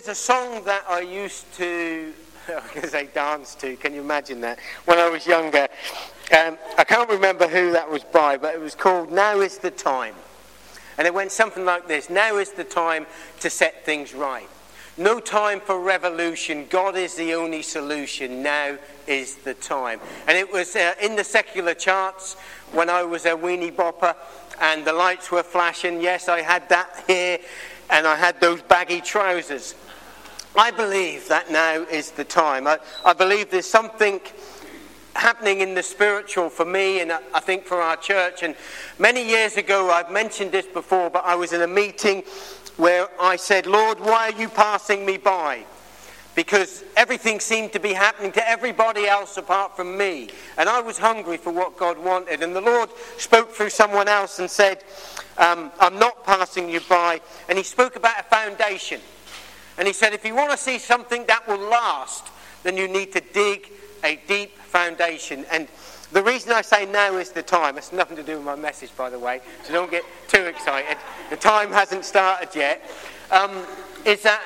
There's a song that I used to, I was going to say dance to, can you imagine that? When I was younger. I can't remember who that was by, but it was called Now Is the Time. And it went something like this: now is the time to set things right. No time for revolution. God is the only solution. Now is the time. And it was in the secular charts when I was a weenie bopper and the lights were flashing. Yes, I had that here and I had those baggy trousers. I believe that now is the time. I believe there's something happening in the spiritual for me and I think for our church. And many years ago, I've mentioned this before, but I was in a meeting where I said, Lord, why are you passing me by? Because everything seemed to be happening to everybody else apart from me. And I was hungry for what God wanted. And the Lord spoke through someone else and said, I'm not passing you by. And he spoke about a foundation. And he said, if you want to see something that will last, then you need to dig a deep foundation. And the reason I say now is the time, it's nothing to do with my message, by the way, so don't get too excited. The time hasn't started yet. Is that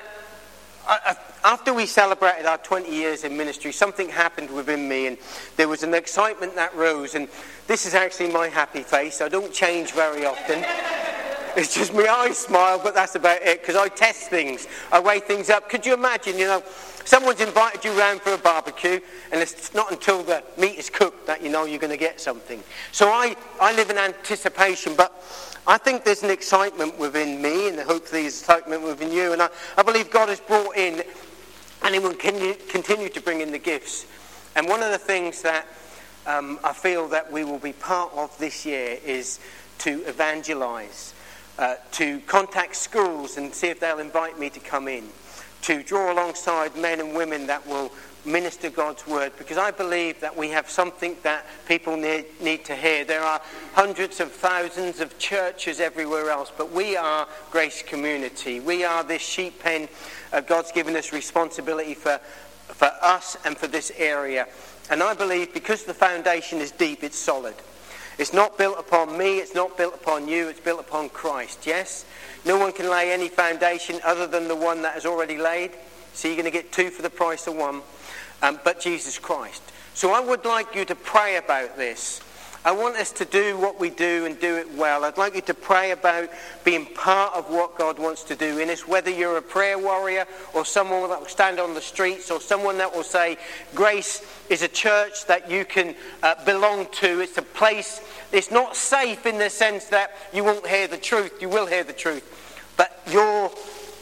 after we celebrated our 20 years in ministry, something happened within me and there was an excitement that rose. And this is actually my happy face. I don't change very often. It's just my eyes smile, but that's about it, because I test things. I weigh things up. Could you imagine, someone's invited you round for a barbecue, and it's not until the meat is cooked that you know you're going to get something. So I live in anticipation, but I think there's an excitement within me, and hopefully there's excitement within you. And I believe God has brought in, and he will continue to bring in the gifts. And one of the things that I feel that we will be part of this year is to evangelize. To contact schools and see if they'll invite me to come in, to draw alongside men and women that will minister God's word, because I believe that we have something that people need to hear. There are hundreds of thousands of churches everywhere else, but we are Grace Community. We are this sheep pen. God's given us responsibility for us and for this area. And I believe because the foundation is deep, it's solid. It's not built upon me, it's not built upon you, it's built upon Christ, yes? No one can lay any foundation other than the one that is already laid. So you're going to get two for the price of one, but Jesus Christ. So I would like you to pray about this. I want us to do what we do and do it well. I'd like you to pray about being part of what God wants to do in us, whether you're a prayer warrior or someone that will stand on the streets or someone that will say, Grace is a church that you can belong to. It's a place, it's not safe in the sense that you won't hear the truth. You will hear the truth. But your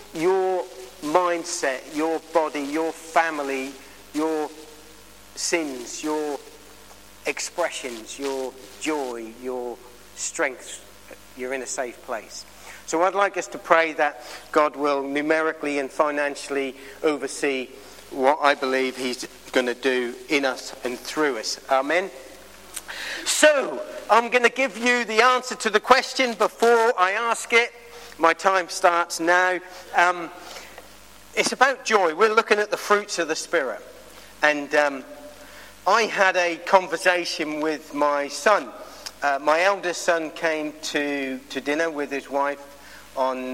mindset, your body, your family, your sins, your expressions, your joy, your strength, you're in a safe place. So I'd like us to pray that God will numerically and financially oversee what I believe he's going to do in us and through us. Amen. So I'm going to give you the answer to the question before I ask it. My time starts now. It's about joy. We're looking at the fruits of the Spirit. And I had a conversation with my son. My eldest son came to dinner with his wife on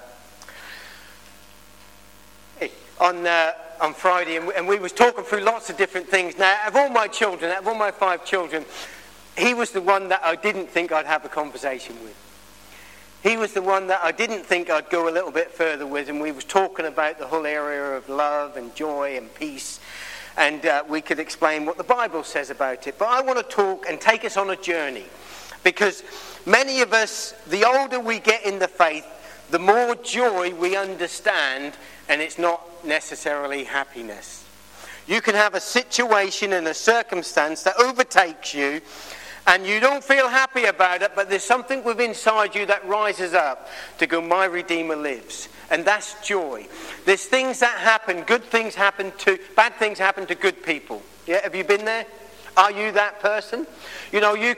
Friday, and we was talking through lots of different things. Now, out of all my 5 children, he was the one that I didn't think I'd have a conversation with. He was the one that I didn't think I'd go a little bit further with, and we was talking about the whole area of love and joy and peace. And we could explain what the Bible says about it. But I want to talk and take us on a journey. Because many of us, the older we get in the faith, the more joy we understand, and it's not necessarily happiness. You can have a situation and a circumstance that overtakes you, and you don't feel happy about it, but there's something within inside you that rises up to go, my Redeemer lives. And that's joy. There's things that happen, bad things happen to good people. Yeah, have you been there? Are you that person? The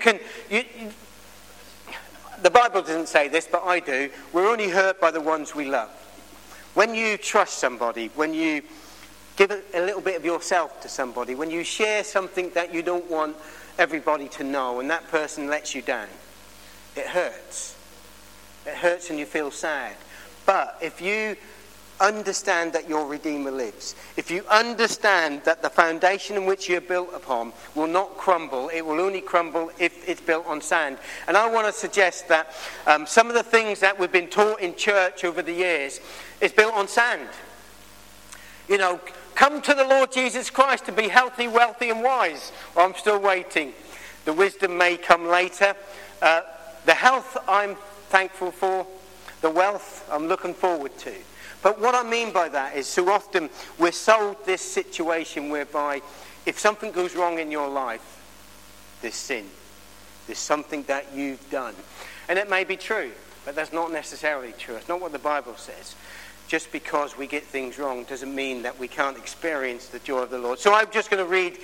Bible doesn't say this, but I do. We're only hurt by the ones we love. When you trust somebody, when you give a little bit of yourself to somebody, when you share something that you don't want everybody to know and that person lets you down, it hurts. It hurts and you feel sad. But if you understand that your Redeemer lives, if you understand that the foundation in which you're built upon will not crumble, it will only crumble if it's built on sand. And I want to suggest that some of the things that we've been taught in church over the years is built on sand. You know, come to the Lord Jesus Christ to be healthy, wealthy and wise. Well, I'm still waiting. The wisdom may come later. The health I'm thankful for. The wealth I'm looking forward to. But what I mean by that is so often we're sold this situation whereby if something goes wrong in your life, there's sin. There's something that you've done. And it may be true, but that's not necessarily true. It's not what the Bible says. Just because we get things wrong doesn't mean that we can't experience the joy of the Lord. So I'm just going to read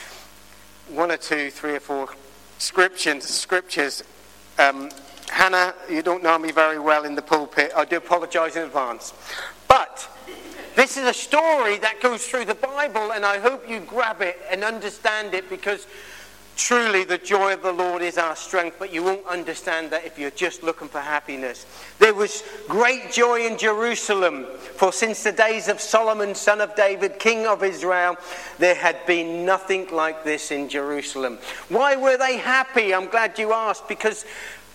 1 or 2, 3 or 4 scriptures. Hannah, you don't know me very well in the pulpit. I do apologise in advance. But this is a story that goes through the Bible, and I hope you grab it and understand it, because truly the joy of the Lord is our strength, but you won't understand that if you're just looking for happiness. There was great joy in Jerusalem, for since the days of Solomon, son of David, king of Israel, there had been nothing like this in Jerusalem. Why were they happy? I'm glad you asked, because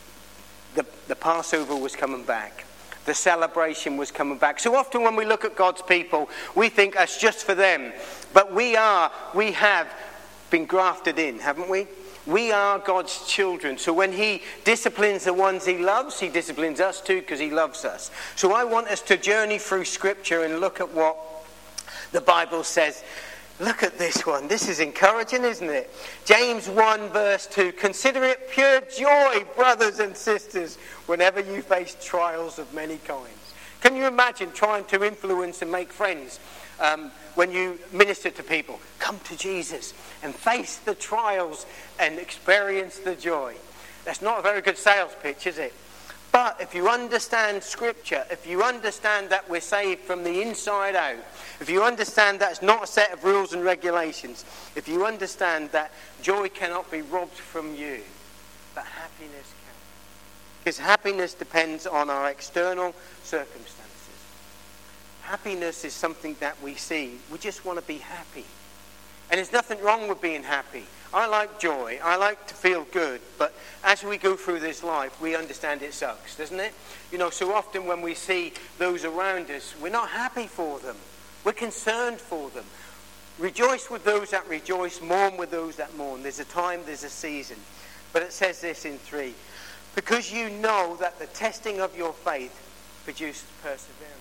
the Passover was coming back. The celebration was coming back. So often when we look at God's people, we think that's just for them. But we have been grafted in, haven't we? We are God's children. So when he disciplines the ones he loves, he disciplines us too, because he loves us. So I want us to journey through Scripture and look at what the Bible says. Look at this one. This is encouraging, isn't it? James 1 verse 2. Consider it pure joy, brothers and sisters, whenever you face trials of many kinds. Can you imagine trying to influence and make friends when you minister to people? Come to Jesus and face the trials and experience the joy. That's not a very good sales pitch, is it? But if you understand Scripture, if you understand that we're saved from the inside out, if you understand that it's not a set of rules and regulations, if you understand that joy cannot be robbed from you, but happiness can. Because happiness depends on our external circumstances. Happiness is something that we see. We just want to be happy. And there's nothing wrong with being happy. I like joy. I like to feel good. But as we go through this life, we understand it sucks, doesn't it? You know, so often when we see those around us, we're not happy for them. We're concerned for them. Rejoice with those that rejoice, mourn with those that mourn. There's a time, there's a season. But it says this in 3. Because you know that the testing of your faith produces perseverance.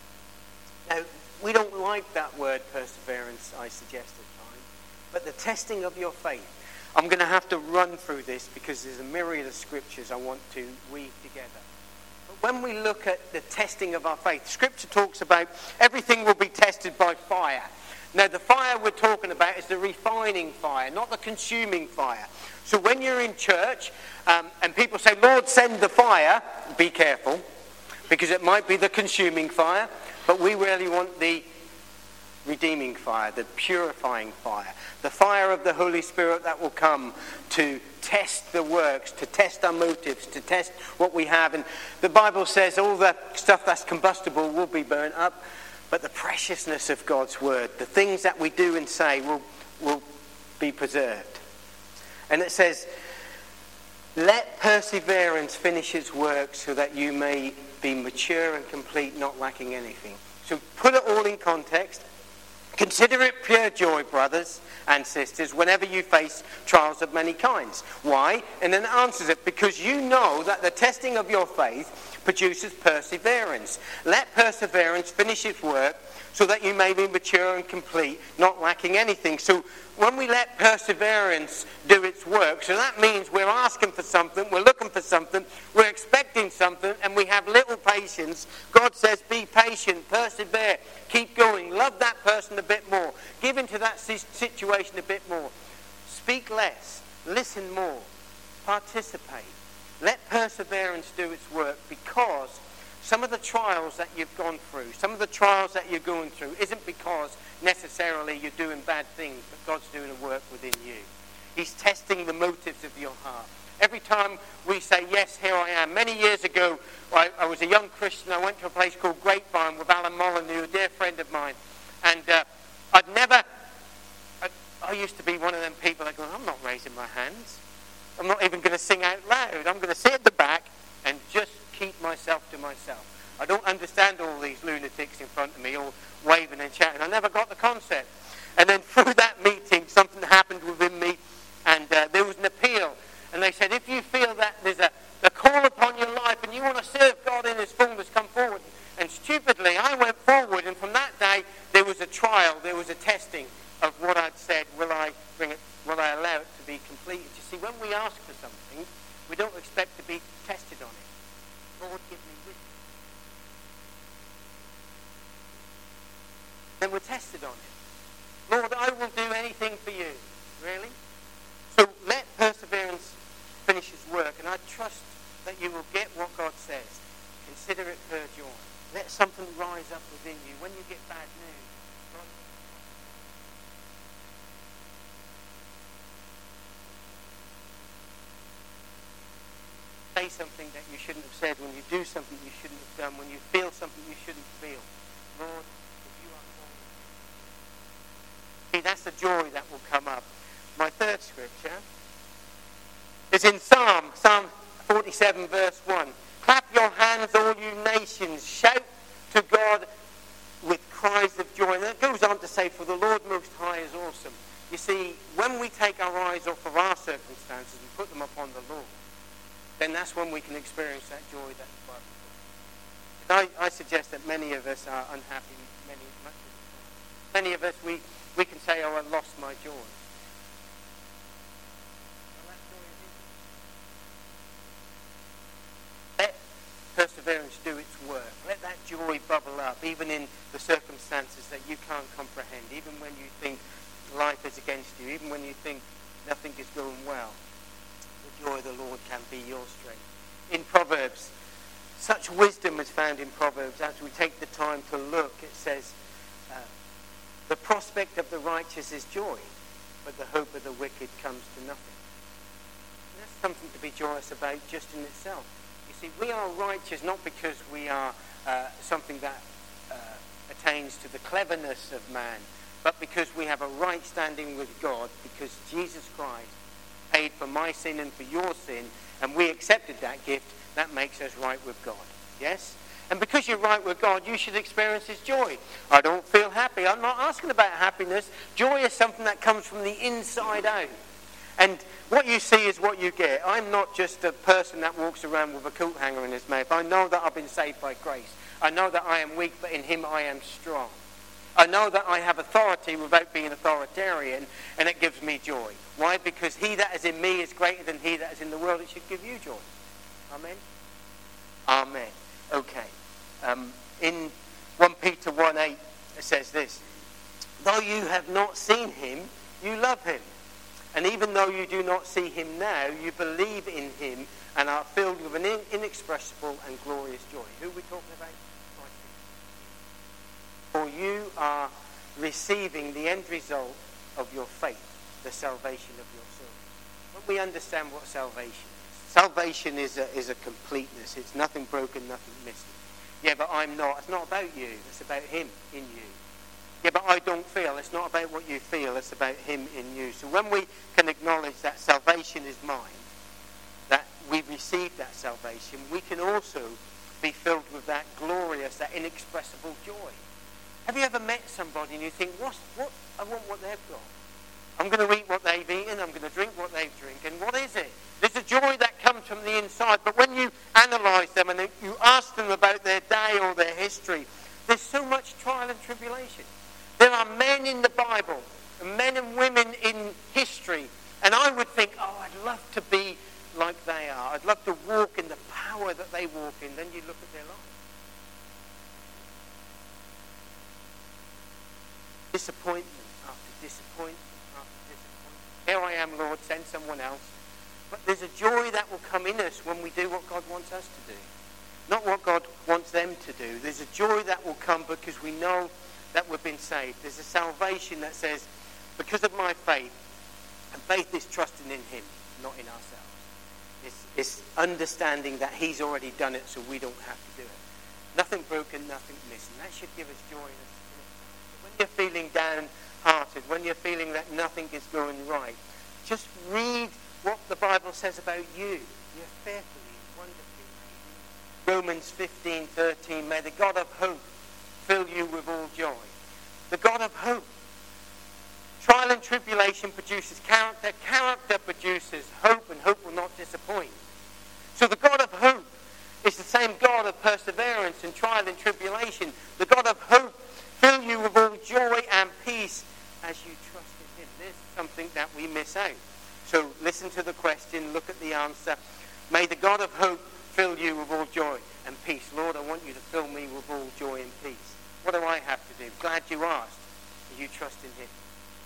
Now, we don't like that word perseverance, I suggest at times. But the testing of your faith. I'm going to have to run through this because there's a myriad of scriptures I want to weave together. But when we look at the testing of our faith, Scripture talks about everything will be tested by fire. Now, the fire we're talking about is the refining fire, not the consuming fire. So when you're in church and people say, Lord, send the fire, be careful, because it might be the consuming fire, but we really want the redeeming fire, the purifying fire, the fire of the Holy Spirit that will come to test the works, to test our motives, to test what we have. And the Bible says all the stuff that's combustible will be burnt up, but the preciousness of God's word, the things that we do and say will be preserved. And it says, let perseverance finish its work so that you may be mature and complete, not lacking anything. So put it all in context. Consider it pure joy, brothers and sisters, whenever you face trials of many kinds. Why? And then it answers it, because you know that the testing of your faith produces perseverance. Let perseverance finish its work so that you may be mature and complete, not lacking anything. So when we let perseverance do its work, so that means we're asking for something, we're looking for something, we're expecting something, and we have little patience. God says, be patient, persevere, keep going, love that person a bit more, give into that situation a bit more, speak less, listen more, participate. Let perseverance do its work, because some of the trials that you've gone through, some of the trials that you're going through, isn't because necessarily you're doing bad things, but God's doing a work within you. He's testing the motives of your heart. Every time we say, yes, here I am. Many years ago, I was a young Christian. I went to a place called Grapevine with Alan Molyneux, a dear friend of mine. And I used to be one of them people that go, I'm not raising my hands. I'm not even going to sing out loud. I'm going to sit at the back and just keep myself to myself. I don't understand all these lunatics in front of me all waving and chatting. I never got the concept. And then through that meeting, something happened within me, and there was an appeal. And they said, if you feel that there's a call upon your life and you want to serve God in his fullness, come forward. And stupidly, I went forward, and from that day, there was a trial, there was a testing of what I'd said. Will I allow it to be completed? You see, when we ask for something, we don't expect to be tested on it. Lord, give me wisdom. Then we're tested on it. Lord, I will do anything for you. Really? So let perseverance finish his work, and I trust that you will get what God says. Consider it pure joy. Let something rise up within you. When you get bad news, say something that you shouldn't have said, when you do something you shouldn't have done, when you feel something you shouldn't feel. Lord, if you are for me. See, that's the joy that will come up. My third scripture is in Psalm 47 verse 1. Clap your hands, all you nations. Shout to God with cries of joy. And it goes on to say, for the Lord Most High is awesome. You see, when we take our eyes off of our circumstances and put them upon the Lord, then that's when we can experience that joy that the Bible talks. I suggest that many of us are unhappy. Many of us, we can say, oh, I lost my joy. Let perseverance do its work. Let that joy bubble up, even in the circumstances that you can't comprehend, even when you think life is against you, even when you think nothing is going well. The joy of the Lord can be your strength. In Proverbs, such wisdom is found in Proverbs. As we take the time to look, it says, the prospect of the righteous is joy, but the hope of the wicked comes to nothing. And that's something to be joyous about just in itself. You see, we are righteous not because we are something that attains to the cleverness of man, but because we have a right standing with God, because Jesus Christ paid for my sin and for your sin, and we accepted that gift. That makes us right with God. Yes? And because you're right with God, you should experience his joy. I don't feel happy. I'm not asking about happiness. Joy is something that comes from the inside out. And what you see is what you get. I'm not just a person that walks around with a coat hanger in his mouth. I know that I've been saved by grace. I know that I am weak, but in him I am strong. I know that I have authority without being authoritarian, and it gives me joy. Why? Because he that is in me is greater than he that is in the world. It should give you joy. Amen? Amen. Okay. In 1 Peter 1:8, it says this. Though you have not seen him, you love him. And even though you do not see him now, you believe in him and are filled with an inexpressible and glorious joy. Who are we talking about? For you are receiving the end result of your faith, the salvation of your soul. When we understand what salvation is, salvation is a completeness. It's nothing broken, nothing missing. Yeah, but I'm not. It's not about you. It's about him in you. Yeah, but I don't feel. It's not about what you feel. It's about him in you. So when we can acknowledge that salvation is mine, that we've received that salvation, we can also be filled with that glorious, that inexpressible joy. Have you ever met somebody and you think, what? I want what they've got. I'm going to eat what they've eaten. I'm going to drink what they've drunk. And what is it? There's a joy that comes from the inside. But when you analyse them and you ask them about their day or their history, there's so much trial and tribulation. There are men in the Bible, men and women in history, and I would think, oh, I'd love to be like they are. I'd love to walk in the power that they walk in. Then you look at their life. Disappointment after disappointment after disappointment. Here I am, Lord, send someone else. But there's a joy that will come in us when we do what God wants us to do. Not what God wants them to do. There's a joy that will come because we know that we've been saved. There's a salvation that says, because of my faith, and faith is trusting in him, not in ourselves. It's understanding that he's already done it so we don't have to do it. Nothing broken, nothing missing. That should give us joy. When you're feeling downhearted, when you're feeling that nothing is going right, just read what the Bible says about you. You're fearfully and wonderfully made. Romans 15:13, may the God of hope fill you with all joy. The God of hope. Trial and tribulation produces character. Character produces hope, and hope will not disappoint. So the God of hope is the same God of perseverance and trial and tribulation. The God of hope fill you with all joy and peace as you trust in him. This is something that we miss out. So listen to the question, look at the answer. May the God of hope fill you with all joy and peace. Lord, I want you to fill me with all joy and peace. What do I have to do? Glad you asked. You trust in him.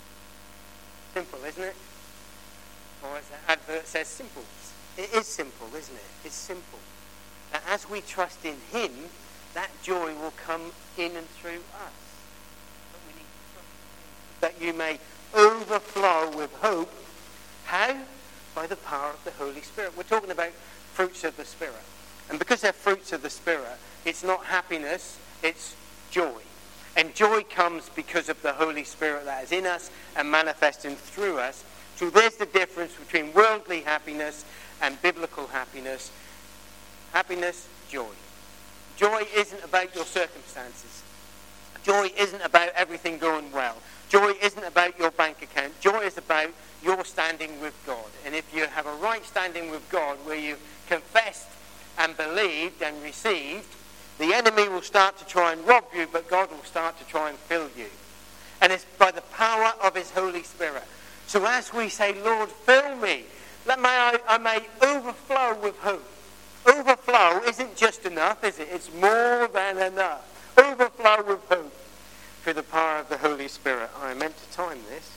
Simple, isn't it? Or as the advert says, simple. It is simple, isn't it? It's simple. Now, as we trust in him, that joy will come in and through us. But we need to trust in him, that you may overflow with hope. How? By the power of the Holy Spirit. We're talking about fruits of the Spirit. And because they're fruits of the Spirit, it's not happiness, it's joy. And joy comes because of the Holy Spirit that is in us and manifesting through us. So there's the difference between worldly happiness and biblical happiness. Happiness, joy. Joy isn't about your circumstances. Joy isn't about everything going well. Joy isn't about your bank account. Joy is about your standing with God. And if you have a right standing with God where you've confessed and believed and received, the enemy will start to try and rob you, but God will start to try and fill you. And it's by the power of his Holy Spirit. So as we say, Lord, fill me, I may overflow with hope. Overflow isn't just enough, is it? It's more than enough. Overflow with hope through the power of the Holy Spirit. I meant to time this.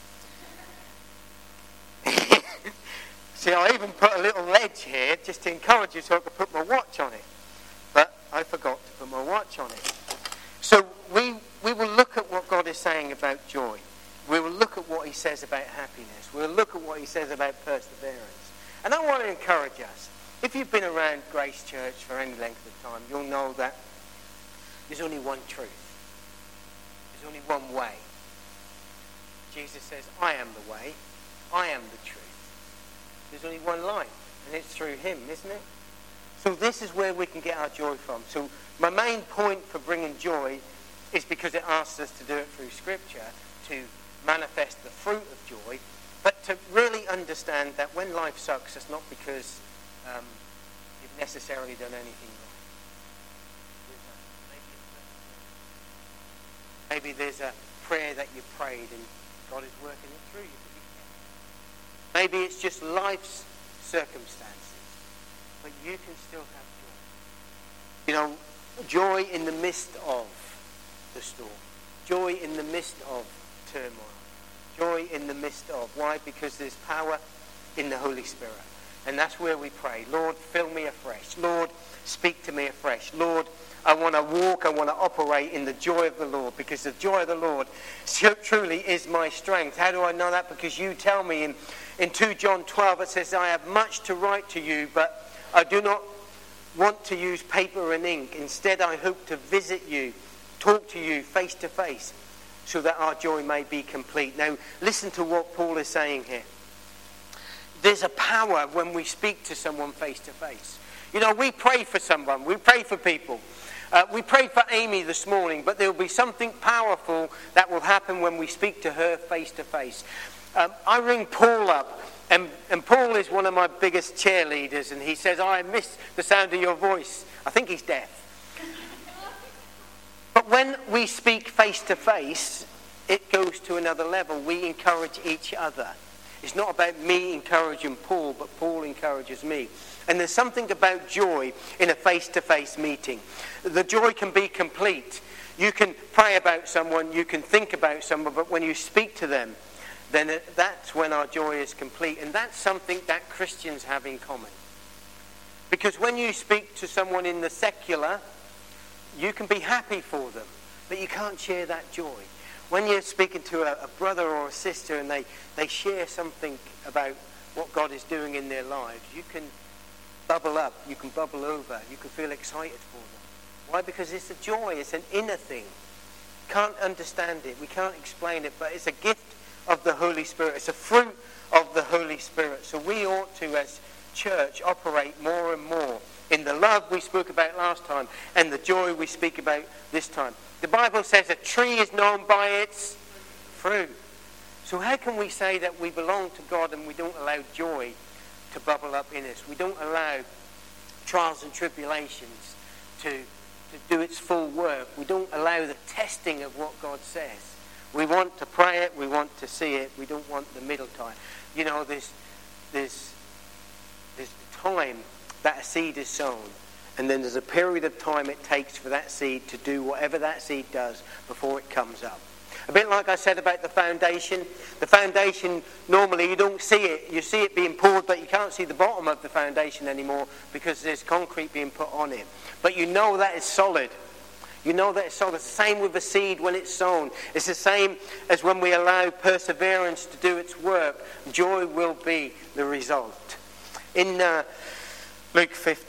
See, I even put a little ledge here just to encourage you so I could put my watch on it. But I forgot to put my watch on it. So we will look at what God is saying about joy. We will look at what he says about happiness. We'll look at what he says about perseverance. And I want to encourage us. If you've been around Grace Church for any length of time, you'll know that there's only one truth. There's only one way. Jesus says, I am the way. I am the truth. There's only one life, and it's through him, isn't it? So this is where we can get our joy from. So my main point for bringing joy is because it asks us to do it through Scripture, to manifest the fruit of joy, but to really understand that when life sucks, it's not because you've necessarily done anything wrong. Maybe there's a prayer that you prayed and God is working it through you. Maybe it's just life's circumstances, but you can still have joy. You know, joy in the midst of the storm. Joy in the midst of turmoil. Joy in the midst of. Why? Because there's power in the Holy Spirit. And that's where we pray. Lord, fill me afresh. Lord, speak to me afresh. Lord, I want to walk, I want to operate in the joy of the Lord, because the joy of the Lord truly is my strength. How do I know that? Because you tell me in 2 John 12, it says, I have much to write to you, but I do not want to use paper and ink. Instead, I hope to visit you, talk to you face to face, so that our joy may be complete. Now, listen to what Paul is saying here. There's a power when we speak to someone face to face. You know, we pray for someone, we pray for people. We prayed for Amy this morning, but there will be something powerful that will happen when we speak to her face to face. I ring Paul up, and Paul is one of my biggest cheerleaders, and he says, I miss the sound of your voice. I think he's deaf. But when we speak face to face, it goes to another level. We encourage each other. It's not about me encouraging Paul, but Paul encourages me. And there's something about joy in a face-to-face meeting. The joy can be complete. You can pray about someone, you can think about someone, but when you speak to them, then that's when our joy is complete. And that's something that Christians have in common. Because when you speak to someone in the secular, you can be happy for them, but you can't share that joy. When you're speaking to a brother or a sister and they share something about what God is doing in their lives, you can bubble up, you can bubble over, you can feel excited for them. Why? Because it's a joy, it's an inner thing. Can't understand it, we can't explain it, but it's a gift of the Holy Spirit. It's a fruit of the Holy Spirit. So we ought to, as church, operate more and more in the love we spoke about last time and the joy we speak about this time. The Bible says a tree is known by its fruit. So how can we say that we belong to God and we don't allow joy to bubble up in us? We don't allow trials and tribulations to do its full work. We don't allow the testing of what God says. We want to pray it, we want to see it, we don't want the middle time. You know, there's the time that a seed is sown, and then there's a period of time it takes for that seed to do whatever that seed does before it comes up. A bit like I said about the foundation. The foundation, normally you don't see it. You see it being poured, but you can't see the bottom of the foundation anymore because there's concrete being put on it. But you know that it's solid. You know that it's solid. It's the same with a seed when it's sown. It's the same as when we allow perseverance to do its work. Joy will be the result. In Luke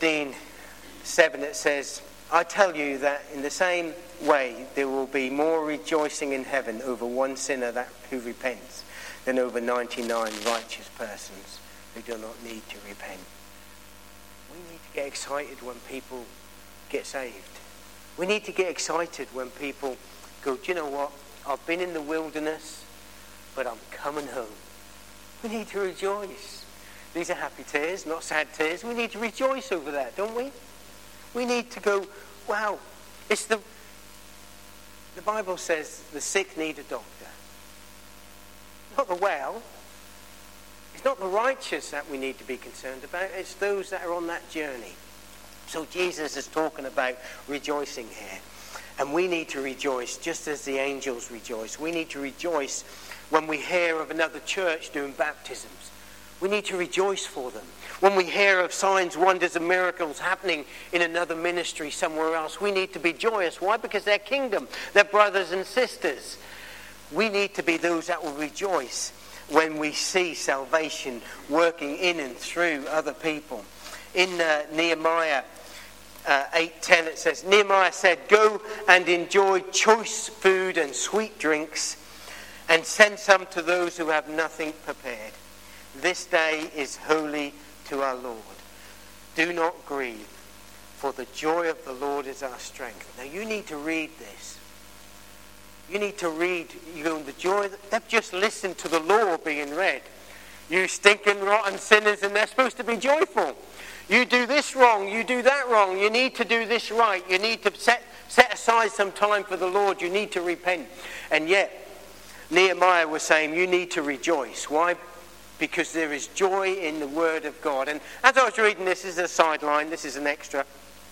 15:7 it says, I tell you that in the same way there will be more rejoicing in heaven over one sinner who repents than over 99 righteous persons who do not need to repent. We need to get excited when people get saved. We need to get excited when people go, do you know what? I've been in the wilderness, but I'm coming home. We need to rejoice. These are happy tears, not sad tears. We need to rejoice over that, don't we? We need to go, wow. It's the Bible says the sick need a doctor. Not the well. It's not the righteous that we need to be concerned about. It's those that are on that journey. So Jesus is talking about rejoicing here. And we need to rejoice just as the angels rejoice. We need to rejoice when we hear of another church doing baptisms. We need to rejoice for them. When we hear of signs, wonders and miracles happening in another ministry somewhere else, we need to be joyous. Why? Because they're kingdom. They're brothers and sisters. We need to be those that will rejoice when we see salvation working in and through other people. In Nehemiah 8:10 it says, Nehemiah said, go and enjoy choice food and sweet drinks and send some to those who have nothing prepared. This day is holy to our Lord. Do not grieve, for the joy of the Lord is our strength. Now you need to read this. You need to read, the joy, they've just listened to the law being read. You stinking rotten sinners, and they're supposed to be joyful. You do this wrong, you do that wrong, you need to do this right, you need to set aside some time for the Lord, you need to repent. And yet, Nehemiah was saying you need to rejoice. Why? Because there is joy in the Word of God. And as I was reading this is a sideline, this is an extra.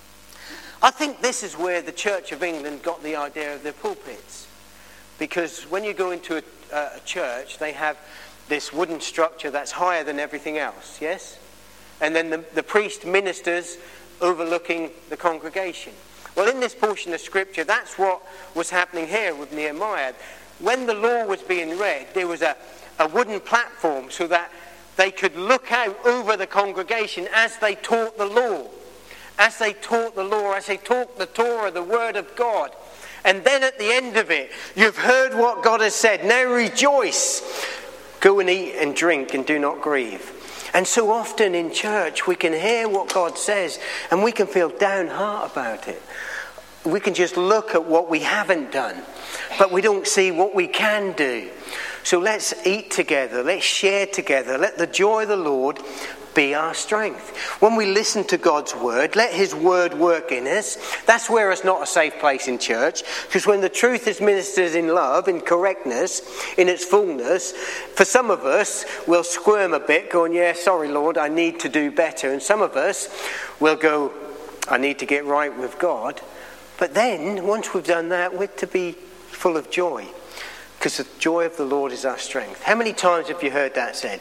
I think this is where the Church of England got the idea of their pulpits. Because when you go into a church, they have this wooden structure that's higher than everything else, yes? And then the priest ministers overlooking the congregation. Well, in this portion of Scripture, that's what was happening here with Nehemiah. When the law was being read, there was a wooden platform so that they could look out over the congregation as they taught the law. As they taught the law, as they taught the Torah, the Word of God. And then at the end of it, you've heard what God has said. Now rejoice. Go and eat and drink and do not grieve. And so often in church we can hear what God says and we can feel downheart about it. We can just look at what we haven't done, but we don't see what we can do. So let's eat together, let's share together, let the joy of the Lord be our strength. When we listen to God's word, let his word work in us. That's where it's not a safe place in church, because when the truth is ministered in love, in correctness, in its fullness, for some of us we'll squirm a bit going, yeah, sorry Lord, I need to do better. And some of us will go, I need to get right with God. But then, once we've done that, we're to be full of joy, because the joy of the Lord is our strength. How many times have you heard that said?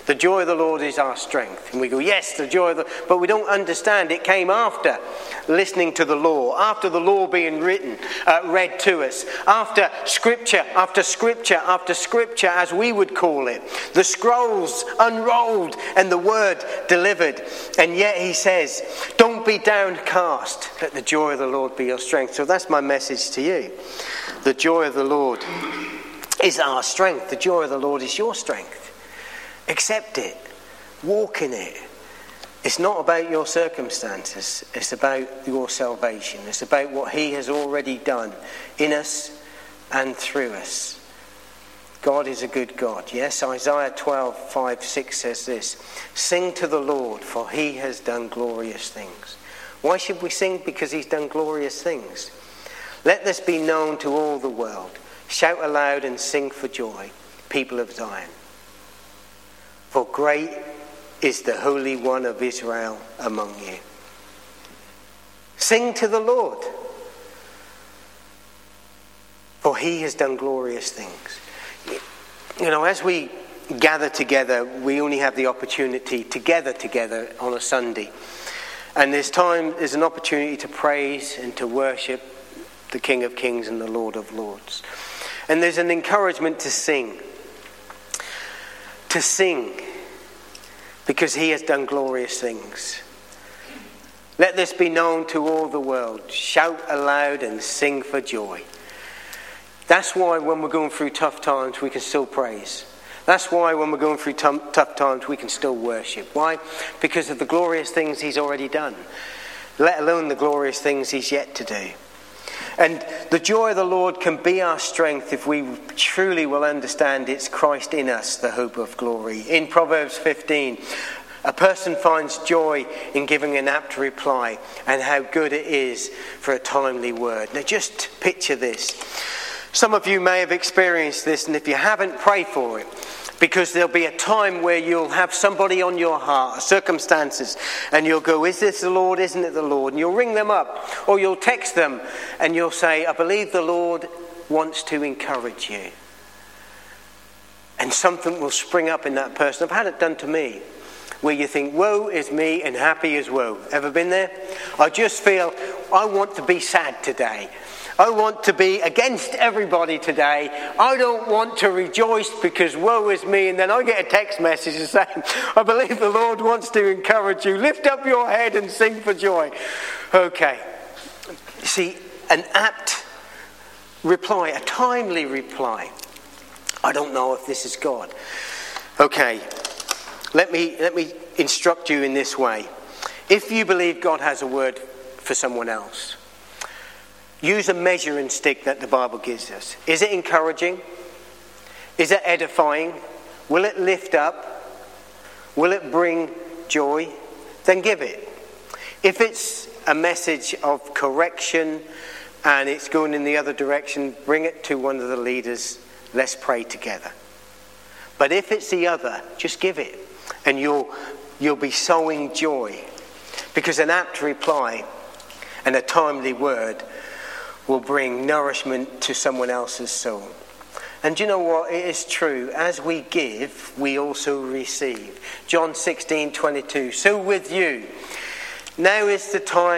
The joy of the Lord is our strength. And we go, yes, the joy of the... But we don't understand it came after listening to the law, after the law being read to us, after scripture after scripture after scripture, as we would call it. The scrolls unrolled and the word delivered. And yet he says, don't be downcast. Let the joy of the Lord be your strength. So that's my message to you. The joy of the Lord is our strength. The joy of the Lord is your strength. Accept it. Walk in it. It's not about your circumstances. It's about your salvation. It's about what he has already done in us and through us. God is a good God. Yes, Isaiah 12:5-6 says this. Sing to the Lord, for he has done glorious things. Why should we sing? Because he's done glorious things. Let this be known to all the world. Shout aloud and sing for joy, people of Zion. For great is the Holy One of Israel among you. Sing to the Lord, for he has done glorious things. You know, as we gather together, we only have the opportunity to gather together on a Sunday. And there's an opportunity to praise and to worship the King of Kings and the Lord of Lords. And there's an encouragement to sing. To sing, because he has done glorious things. Let this be known to all the world. Shout aloud and sing for joy. That's why when we're going through tough times, we can still praise. That's why when we're going through tough times, we can still worship. Why? Because of the glorious things he's already done, let alone the glorious things he's yet to do. And the joy of the Lord can be our strength if we truly will understand it's Christ in us, the hope of glory. In Proverbs 15, a person finds joy in giving an apt reply, and how good it is for a timely word. Now just picture this. Some of you may have experienced this, and if you haven't, pray for it. Because there'll be a time where you'll have somebody on your heart, circumstances, and you'll go, is this the Lord, isn't it the Lord? And you'll ring them up, or you'll text them, and you'll say, I believe the Lord wants to encourage you. And something will spring up in that person. I've had it done to me, where you think, woe is me and happy is woe. Ever been there? I just feel, I want to be sad today. I want to be against everybody today. I don't want to rejoice because woe is me. And then I get a text message saying, I believe the Lord wants to encourage you. Lift up your head and sing for joy. Okay. See, an apt reply, a timely reply. I don't know if this is God. Okay. Let me instruct you in this way. If you believe God has a word for someone else, use a measuring stick that the Bible gives us. Is it encouraging? Is it edifying? Will it lift up? Will it bring joy? Then give it. If it's a message of correction and it's going in the other direction, bring it to one of the leaders. Let's pray together. But if it's the other, just give it. And you'll be sowing joy. Because an apt reply and a timely word will bring nourishment to someone else's soul. And do you know what? It is true. As we give, we also receive. John 16:22. So with you, now is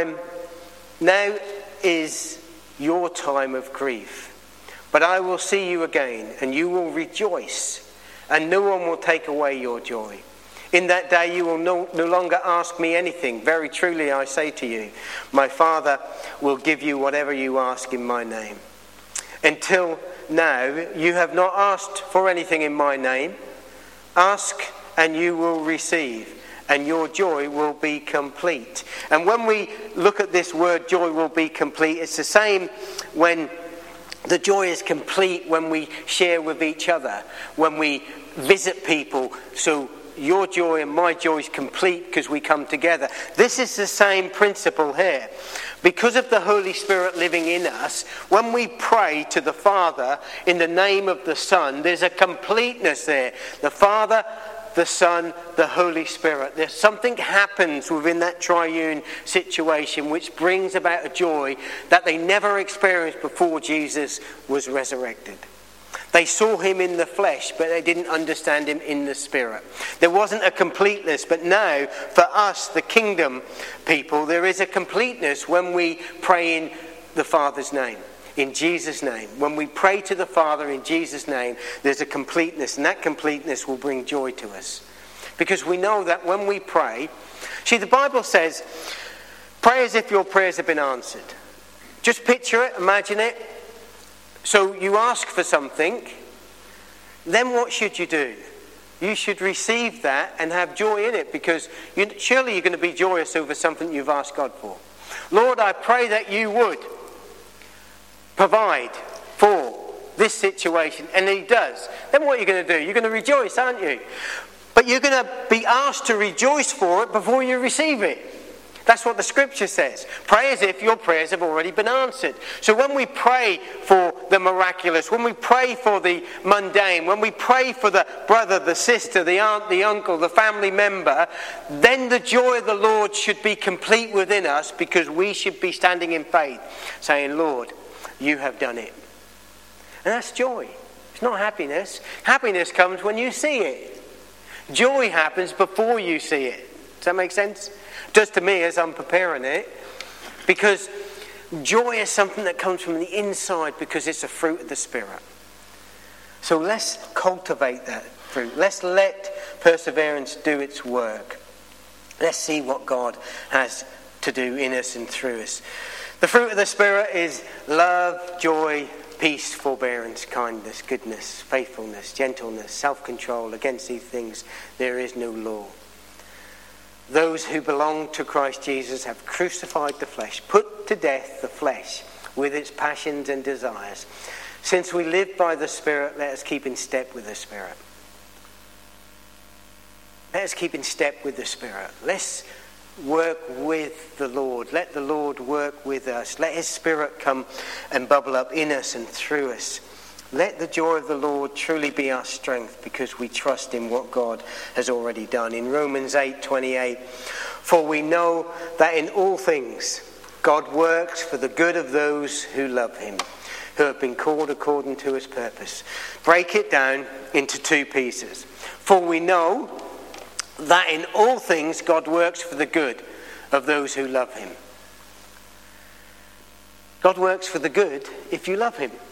your time of grief. But I will see you again, and you will rejoice, and no one will take away your joy. In that day you will no longer ask me anything. Very truly I say to you, my Father will give you whatever you ask in my name. Until now you have not asked for anything in my name. Ask and you will receive, and your joy will be complete. And when we look at this word, joy will be complete, it's the same when the joy is complete when we share with each other, when we visit people. So your joy and my joy is complete because we come together. This is the same principle here. Because of the Holy Spirit living in us, when we pray to the Father in the name of the Son, there's a completeness there. The Father, the Son, the Holy Spirit. There's something happens within that triune situation which brings about a joy that they never experienced before Jesus was resurrected. They saw him in the flesh, but they didn't understand him in the spirit. There wasn't a completeness, but now, for us, the kingdom people, there is a completeness when we pray in the Father's name, in Jesus' name. When we pray to the Father in Jesus' name, there's a completeness, and that completeness will bring joy to us. Because we know that when we pray, see, the Bible says, pray as if your prayers have been answered. Just picture it, imagine it. So you ask for something, then what should you do? You should receive that and have joy in it, because surely you're going to be joyous over something you've asked God for. Lord, I pray that you would provide for this situation, and he does. Then what are you going to do? You're going to rejoice, aren't you? But you're going to be asked to rejoice for it before you receive it. That's what the scripture says. Pray as if your prayers have already been answered. So when we pray for the miraculous, when we pray for the mundane, when we pray for the brother, the sister, the aunt, the uncle, the family member, then the joy of the Lord should be complete within us, because we should be standing in faith, saying, Lord, you have done it. And that's joy. It's not happiness. Happiness comes when you see it. Joy happens before you see it. Does that make sense? It does to me as I'm preparing it. Because joy is something that comes from the inside, because it's a fruit of the Spirit. So let's cultivate that fruit. Let's let perseverance do its work. Let's see what God has to do in us and through us. The fruit of the Spirit is love, joy, peace, forbearance, kindness, goodness, faithfulness, gentleness, self-control. Against these things there is no law. Those who belong to Christ Jesus have crucified the flesh, put to death the flesh with its passions and desires. Since we live by the Spirit, let us keep in step with the Spirit. Let us keep in step with the Spirit. Let's work with the Lord. Let the Lord work with us. Let his Spirit come and bubble up in us and through us. Let the joy of the Lord truly be our strength, because we trust in what God has already done. In Romans 8:28, for we know that in all things God works for the good of those who love him, who have been called according to his purpose. Break it down into two pieces. For we know that in all things God works for the good of those who love him. God works for the good if you love him.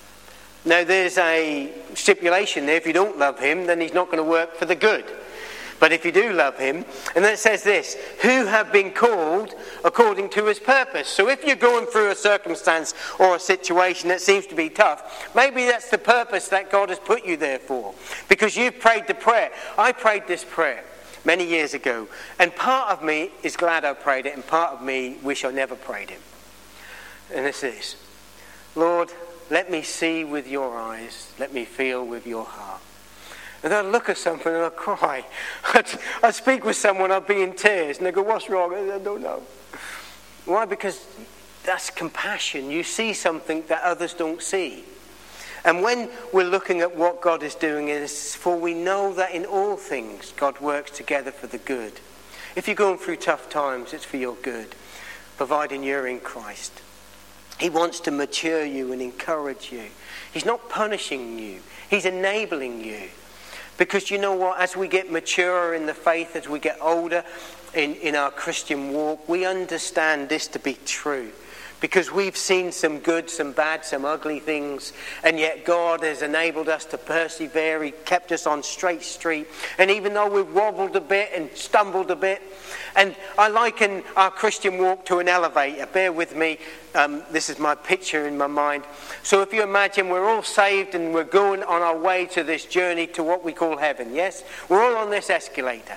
Now there's a stipulation there. If you don't love him, then he's not going to work for the good. But if you do love him, and then it says this, who have been called according to his purpose. So if you're going through a circumstance or a situation that seems to be tough, maybe that's the purpose that God has put you there for. Because you've prayed the prayer. I prayed this prayer many years ago. And part of me is glad I prayed it, and part of me wish I never prayed it. And this is, Lord, let me see with your eyes. Let me feel with your heart. And I'd look at something and I'd cry. I'd speak with someone, I'd be in tears. And they'd go, what's wrong? I don't know. Why? Because that's compassion. You see something that others don't see. And when we're looking at what God is doing, it is for we know that in all things God works together for the good. If you're going through tough times, it's for your good, providing you're in Christ. He wants to mature you and encourage you. He's not punishing you. He's enabling you. Because you know what? As we get maturer in the faith, as we get older in our Christian walk, we understand this to be true. Because we've seen some good, some bad, some ugly things. And yet God has enabled us to persevere. He kept us on straight street. And even though we've wobbled a bit and stumbled a bit. And I liken our Christian walk to an elevator. Bear with me. This is my picture in my mind. So if you imagine we're all saved and we're going on our way to this journey to what we call heaven. Yes? We're all on this escalator.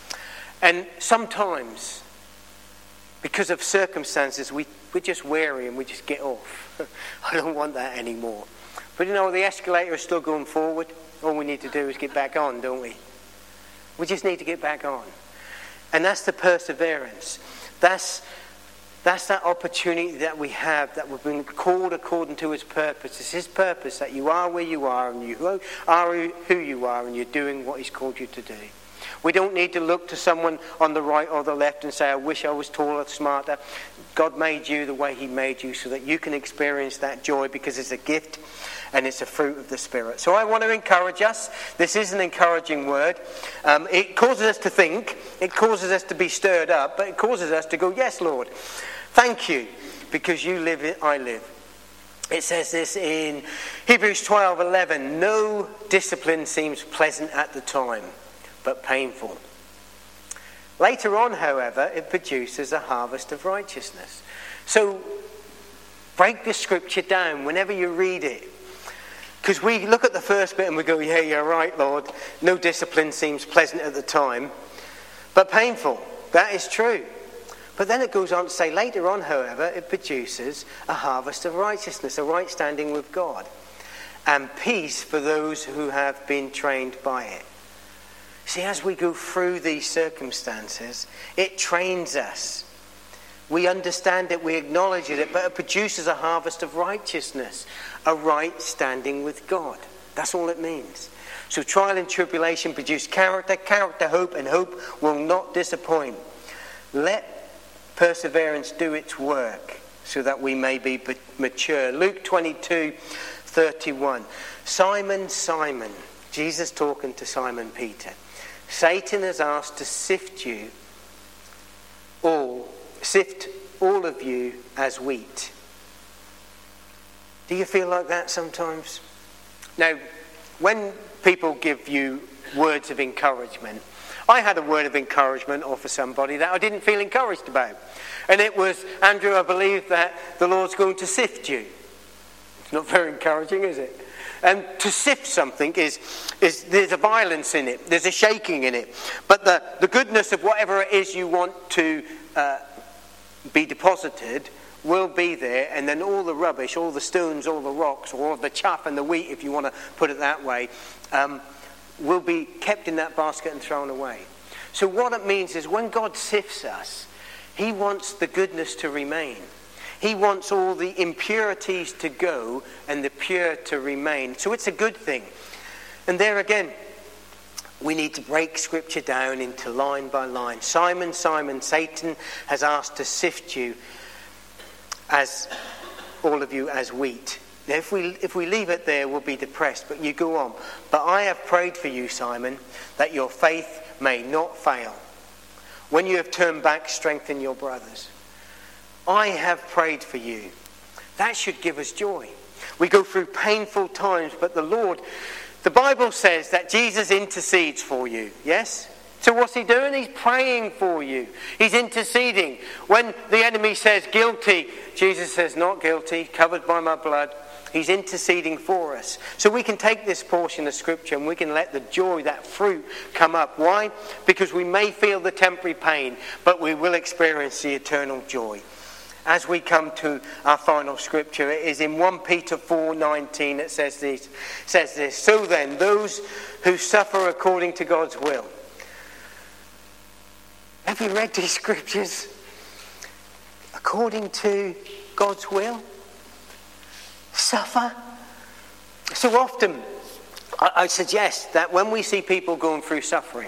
And sometimes, because of circumstances, we're just weary and we just get off. I don't want that anymore. But you know, the escalator is still going forward. All we need to do is get back on, don't we? We just need to get back on. And that's the perseverance. That's that opportunity that we have, that we've been called according to his purpose. It's his purpose that you are where you are and you are who you are and you're doing what he's called you to do. We don't need to look to someone on the right or the left and say, I wish I was taller, smarter. God made you the way he made you so that you can experience that joy, because it's a gift and it's a fruit of the Spirit. So I want to encourage us. This is an encouraging word. It causes us to think. It causes us to be stirred up. But it causes us to go, yes, Lord, thank you, because you live it, I live. It says this in Hebrews 12:11. No discipline seems pleasant at the time, but painful. Later on, however, it produces a harvest of righteousness. So break the scripture down whenever you read it. Because we look at the first bit and we go, yeah, you're right, Lord. No discipline seems pleasant at the time, but painful. That is true. But then it goes on to say, later on, however, it produces a harvest of righteousness, a right standing with God, and peace for those who have been trained by it. See, as we go through these circumstances, it trains us. We understand it, we acknowledge it, but it produces a harvest of righteousness, a right standing with God. That's all it means. So trial and tribulation produce character, hope, and hope will not disappoint. Let perseverance do its work so that we may be mature. Luke 22:31. Simon, Simon, Jesus talking to Simon Peter. Satan has asked to sift all of you as wheat. Do you feel like that sometimes? Now, when people give you words of encouragement, I had a word of encouragement off of somebody that I didn't feel encouraged about. And it was, Andrew, I believe that the Lord's going to sift you. It's not very encouraging, is it? And to sift something is there's a violence in it. There's a shaking in it. But the goodness of whatever it is you want to be deposited will be there. And then all the rubbish, all the stones, all the rocks, all the chaff and the wheat, if you want to put it that way, will be kept in that basket and thrown away. So what it means is when God sifts us, he wants the goodness to remain. He wants all the impurities to go and the pure to remain. So it's a good thing. And there again, we need to break scripture down into line by line. Simon, Simon, Satan has asked to sift you, as all of you, as wheat. Now, if we leave it there, we'll be depressed. But you go on. But I have prayed for you, Simon, that your faith may not fail. When you have turned back, strengthen your brothers. I have prayed for you. That should give us joy. We go through painful times, but the Bible says that Jesus intercedes for you. Yes? So what's he doing? He's praying for you. He's interceding. When the enemy says guilty, Jesus says not guilty, covered by my blood. He's interceding for us. So we can take this portion of scripture and we can let the joy, that fruit, come up. Why? Because we may feel the temporary pain, but we will experience the eternal joy. As we come to our final scripture, it is in 1 Peter 4:19. It says this. So then, those who suffer according to God's will. Have you read these scriptures? According to God's will? Suffer? So often, I suggest that when we see people going through suffering,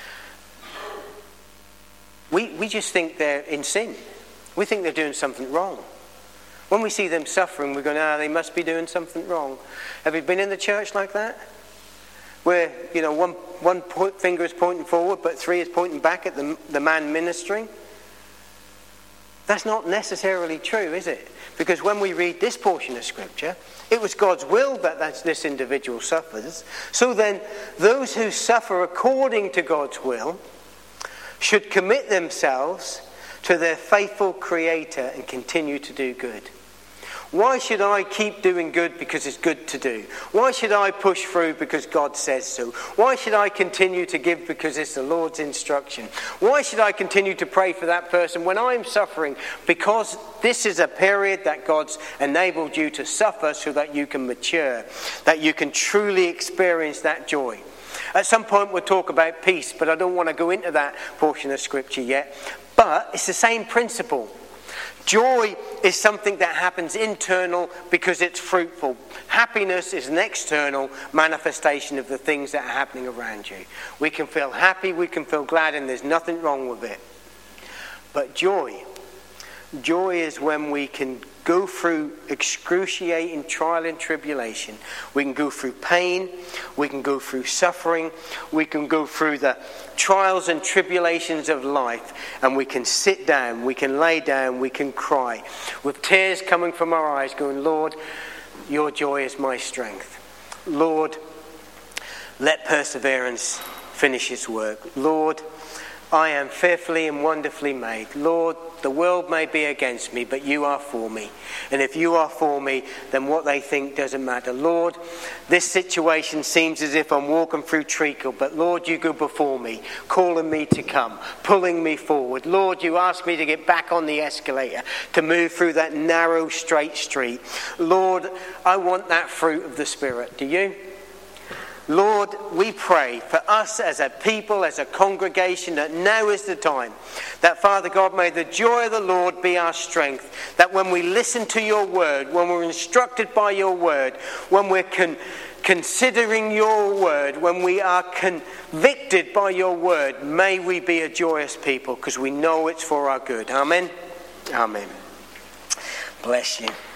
we just think they're in sin. We think they're doing something wrong. When we see them suffering, we go, they must be doing something wrong. Have you been in the church like that? Where, one finger is pointing forward, but three is pointing back at the man ministering? That's not necessarily true, is it? Because when we read this portion of scripture, it was God's will that this individual suffers. So then, those who suffer according to God's will should commit themselves to their faithful Creator and continue to do good. Why should I keep doing good because it's good to do? Why should I push through because God says so? Why should I continue to give because it's the Lord's instruction? Why should I continue to pray for that person when I'm suffering? Because this is a period that God's enabled you to suffer so that you can mature, that you can truly experience that joy. At some point we'll talk about peace, but I don't want to go into that portion of scripture yet. But it's the same principle. Joy is something that happens internal because it's fruitful. Happiness is an external manifestation of the things that are happening around you. We can feel happy, we can feel glad, and there's nothing wrong with it. But joy is when we can go through excruciating trial and tribulation. We can go through pain. We can go through suffering. We can go through the trials and tribulations of life. And we can sit down. We can lay down. We can cry with tears coming from our eyes going, Lord, your joy is my strength. Lord, let perseverance finish its work. Lord, I am fearfully and wonderfully made. Lord, the world may be against me, but you are for me. And if you are for me, then what they think doesn't matter. Lord, this situation seems as if I'm walking through treacle, but Lord, you go before me, calling me to come, pulling me forward. Lord, you ask me to get back on the escalator, to move through that narrow, straight street. Lord, I want that fruit of the Spirit. Do you? Lord, we pray for us as a people, as a congregation, that now is the time. That, Father God, may the joy of the Lord be our strength. That when we listen to your word, when we're instructed by your word, when we're considering your word, when we are convicted by your word, may we be a joyous people because we know it's for our good. Amen? Amen. Bless you.